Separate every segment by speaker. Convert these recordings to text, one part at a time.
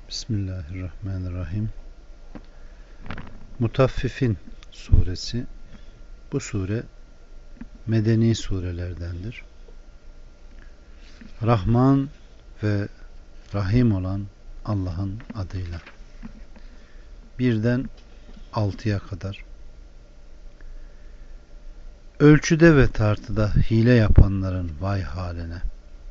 Speaker 1: Bismillahirrahmanirrahim. Mutaffifin suresi. Bu sure medeni surelerdendir. Rahman ve Rahim olan Allah'ın adıyla. 1'den 6'ya kadar. Ölçüde ve tartıda hile yapanların vay haline.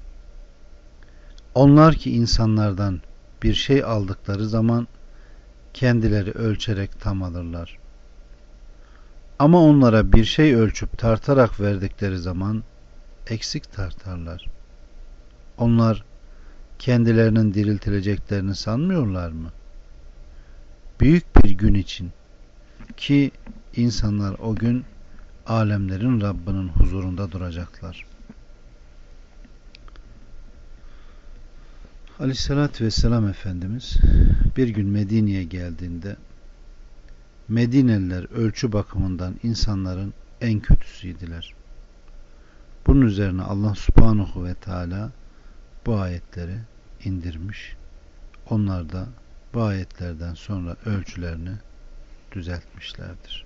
Speaker 1: Onlar ki insanlardan bir şey aldıkları zaman kendileri ölçerek tam alırlar. Ama onlara bir şey ölçüp tartarak verdikleri zaman eksik tartarlar. Onlar kendilerinin diriltileceklerini sanmıyorlar mı? Büyük bir gün için ki insanlar o gün alemlerin Rabbinin huzurunda duracaklar. Aleyhissalatü vesselam Efendimiz bir gün Medine'ye geldiğinde Medineliler ölçü bakımından insanların en kötüsüydüler. Bunun üzerine Allah Subhanahu ve Teala bu ayetleri indirmiş. Onlar da bu ayetlerden sonra ölçülerini düzeltmişlerdir.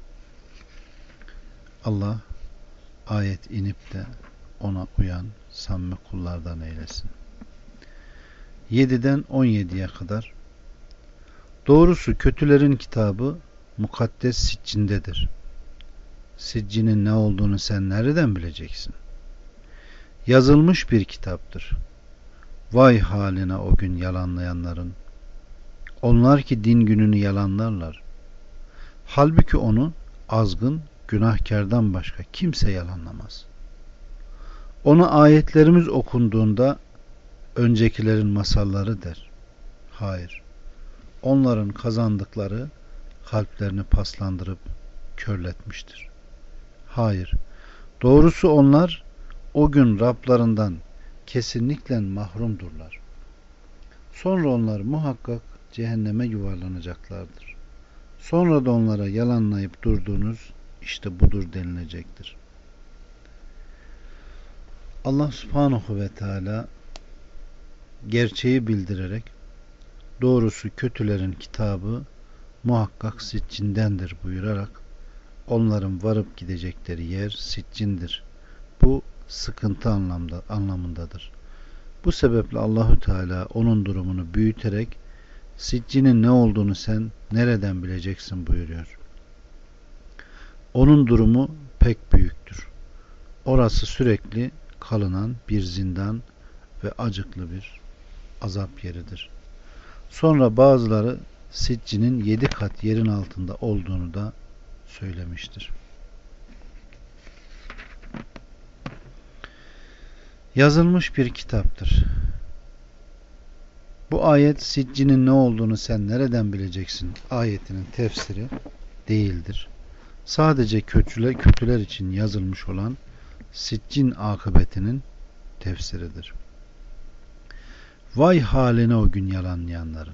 Speaker 1: Allah ayet inip de ona uyan samimi kullardan eylesin. 7'den 17'ye kadar. Doğrusu kötülerin kitabı mukaddes siccindedir. Siccinin ne olduğunu sen nereden bileceksin? Yazılmış bir kitaptır. Vay haline o gün yalanlayanların. Onlar ki din gününü yalanlarlar. Halbuki onu azgın, günahkardan başka kimse yalanlamaz. Ona ayetlerimiz okunduğunda öncekilerin masalları der. Hayır. Onların kazandıkları kalplerini paslandırıp körletmiştir. Hayır. Doğrusu onlar o gün Rablarından kesinlikle mahrumdurlar. Sonra onlar muhakkak cehenneme yuvarlanacaklardır. Sonra da onlara yalanlayıp durduğunuz işte budur denilecektir. Allah Subhanahu ve Teala gerçeği bildirerek doğrusu kötülerin kitabı muhakkak siccindendir buyurarak onların varıp gidecekleri yer siccindir. Bu sıkıntı anlamındadır. Bu sebeple Allahü Teala onun durumunu büyüterek siccinin ne olduğunu sen nereden bileceksin buyuruyor. Onun durumu pek büyüktür. Orası sürekli kalınan bir zindan ve acıklı bir azap yeridir. Sonra bazıları siccinin 7 kat yerin altında olduğunu da söylemiştir. Yazılmış bir kitaptır. Bu ayet siccinin ne olduğunu sen nereden bileceksin ayetinin tefsiri değildir. Sadece kötüler için yazılmış olan siccin akıbetinin tefsiridir. Vay haline o gün yalanlayanların.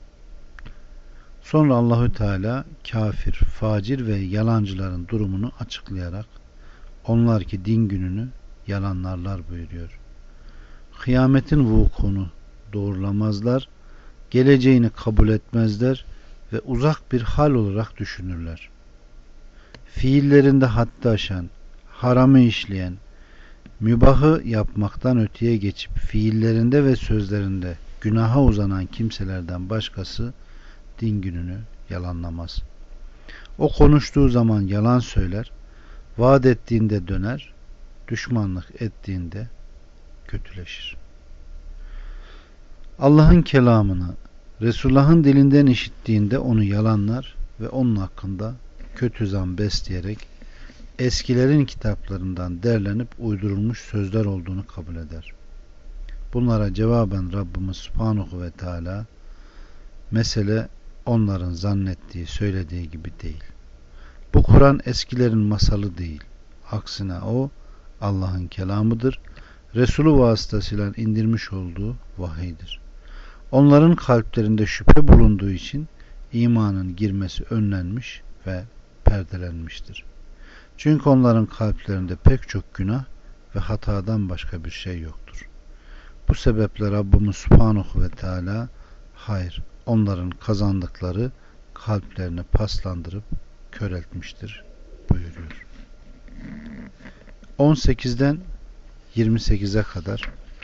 Speaker 1: Sonra Allahü Teala kafir, facir ve yalancıların durumunu açıklayarak onlar ki din gününü yalanlarlar buyuruyor. Kıyametin vukunu doğrulamazlar, geleceğini kabul etmezler ve uzak bir hal olarak düşünürler. Fiillerinde haddi aşan, haramı işleyen, mübahı yapmaktan öteye geçip fiillerinde ve sözlerinde günaha uzanan kimselerden başkası din gününü yalanlamaz. O konuştuğu zaman yalan söyler, vaat ettiğinde döner, düşmanlık ettiğinde kötüleşir. Allah'ın kelamını Resulullah'ın dilinden işittiğinde onu yalanlar ve onun hakkında kötü zan besleyerek eskilerin kitaplarından derlenip uydurulmuş sözler olduğunu kabul eder. Bunlara cevaben Rabbimiz Subhanahu ve Teala mesele onların zannettiği, söylediği gibi değil. Bu Kur'an eskilerin masalı değil. Aksine o Allah'ın kelamıdır. Resulü vasıtasıyla indirmiş olduğu vahiydir. Onların kalplerinde şüphe bulunduğu için imanın girmesi önlenmiş ve perdelenmiştir. Çünkü onların kalplerinde pek çok günah ve hatadan başka bir şey yoktur. Bu sebeple Rabbimiz Subhanahu ve Teala Hayır, onların kazandıkları kalplerini paslandırıp köreltmiştir buyuruyor. 18'den 28'e kadar.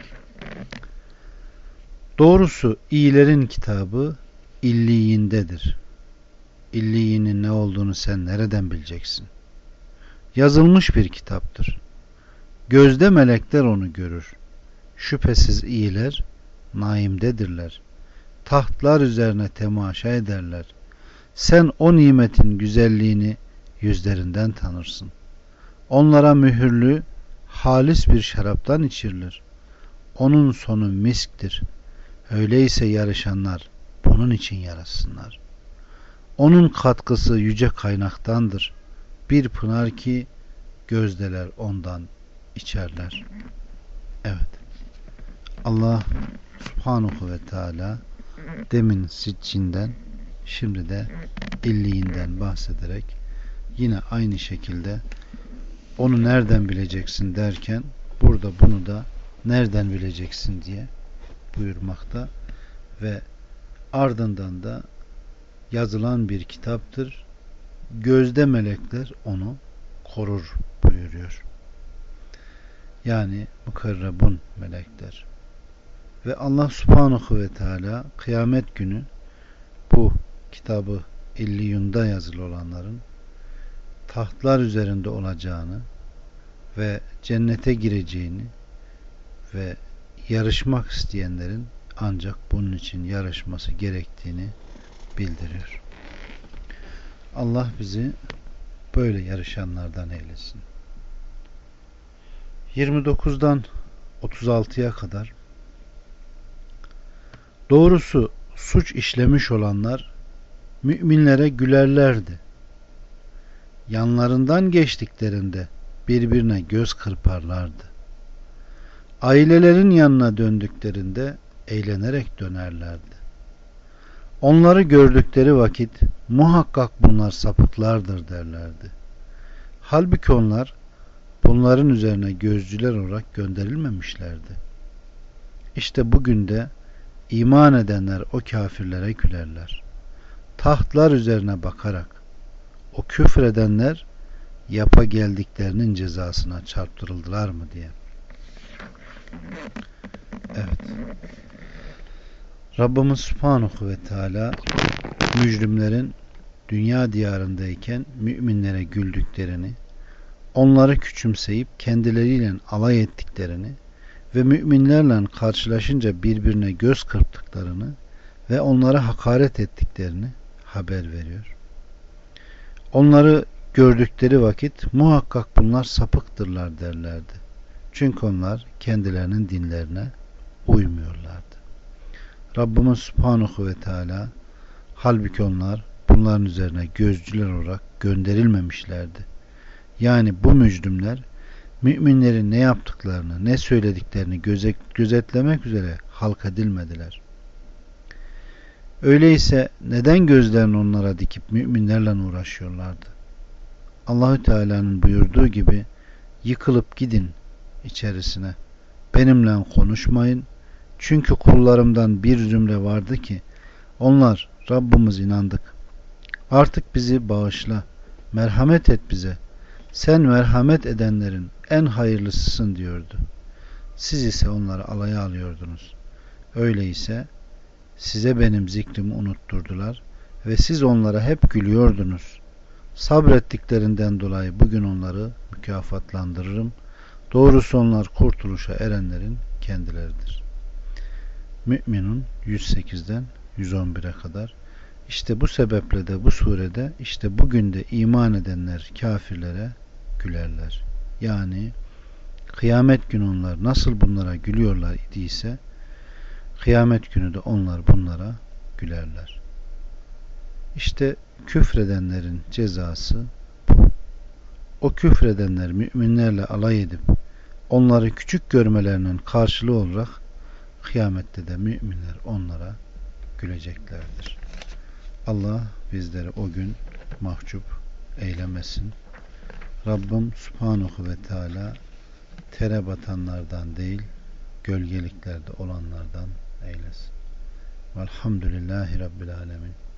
Speaker 1: Doğrusu iyilerin kitabı illiyindedir. İlliyinin ne olduğunu sen nereden bileceksin? Yazılmış bir kitaptır. Gözde melekler onu görür. Şüphesiz iyiler naimdedirler. Tahtlar üzerine temaşa ederler. Sen o nimetin güzelliğini yüzlerinden tanırsın. Onlara mühürlü, halis bir şaraptan içirilir. Onun sonu misktir. Öyleyse yarışanlar bunun için yarışsınlar. Onun katkısı yüce kaynaktandır. Bir pınar ki gözdeler ondan içerler. Evet. Allah Subhanahu ve Teala demin Siccin'den, şimdi de illiğinden bahsederek yine aynı şekilde onu nereden bileceksin derken burada bunu da nereden bileceksin diye buyurmakta ve ardından da yazılan bir kitaptır. Gözde melekler onu korur buyuruyor. Yani mukarrabun melekler. Ve Allah Subhanahu ve Teala kıyamet günü bu kitabı illiyunda yazılı olanların tahtlar üzerinde olacağını ve cennete gireceğini ve yarışmak isteyenlerin ancak bunun için yarışması gerektiğini bildiriyor. Allah bizi böyle yarışanlardan eylesin. 29'dan 36'ya kadar. Doğrusu suç işlemiş olanlar müminlere gülerlerdi. Yanlarından geçtiklerinde birbirine göz kırparlardı. Ailelerin yanına döndüklerinde eğlenerek dönerlerdi. Onları gördükleri vakit muhakkak bunlar sapıklardır derlerdi. Halbuki onlar bunların üzerine gözcüler olarak gönderilmemişlerdi. İşte bugün de iman edenler o kafirlere gülerler. Tahtlar üzerine bakarak o küfredenler yapa geldiklerinin cezasına çarptırıldılar mı diye. Evet. Rabbimiz Subhanahu ve Teala mücrimlerin dünya diyarındayken müminlere güldüklerini, onları küçümseyip kendileriyle alay ettiklerini ve müminlerle karşılaşınca birbirine göz kırptıklarını ve onlara hakaret ettiklerini haber veriyor. Onları gördükleri vakit muhakkak bunlar sapıktırlar derlerdi. Çünkü onlar kendilerinin dinlerine uymuyorlardı. Rabbimiz Subhanahu ve Teala halbuki onlar bunların üzerine gözcüler olarak gönderilmemişlerdi. Yani bu mücrimler müminlerin ne yaptıklarını, ne söylediklerini gözetlemek üzere halk edilmediler. Öyleyse neden gözlerini onlara dikip müminlerle uğraşıyorlardı? Allahü Teala'nın buyurduğu gibi yıkılıp gidin içerisine. Benimle konuşmayın. Çünkü kullarımdan bir zümre vardı ki onlar Rabbimiz inandık. Artık bizi bağışla. Merhamet et bize. Sen merhamet edenlerin en hayırlısısın diyordu. Siz ise onları alaya alıyordunuz. Öyleyse size benim zikrimi unutturdular ve siz onlara hep gülüyordunuz. Sabrettiklerinden dolayı bugün onları mükafatlandırırım. Doğrusu onlar kurtuluşa erenlerin kendileridir. Mü'minun 108'den 111'e kadar. İşte bu sebeple de bu surede işte bugün de iman edenler kafirlere gülerler. Yani kıyamet günü onlar nasıl bunlara gülüyorlar idiyse kıyamet günü de onlar bunlara gülerler. İşte küfredenlerin cezası bu. O küfredenler müminlerle alay edip onları küçük görmelerinin karşılığı olarak kıyamette de müminler onlara güleceklerdir. Allah bizleri o gün mahcup eylemesin. Rabbim Subhanahu ve Teala tere batanlardan değil, gölgeliklerde olanlardan eylesin. Velhamdülillahi Rabbil Alemin.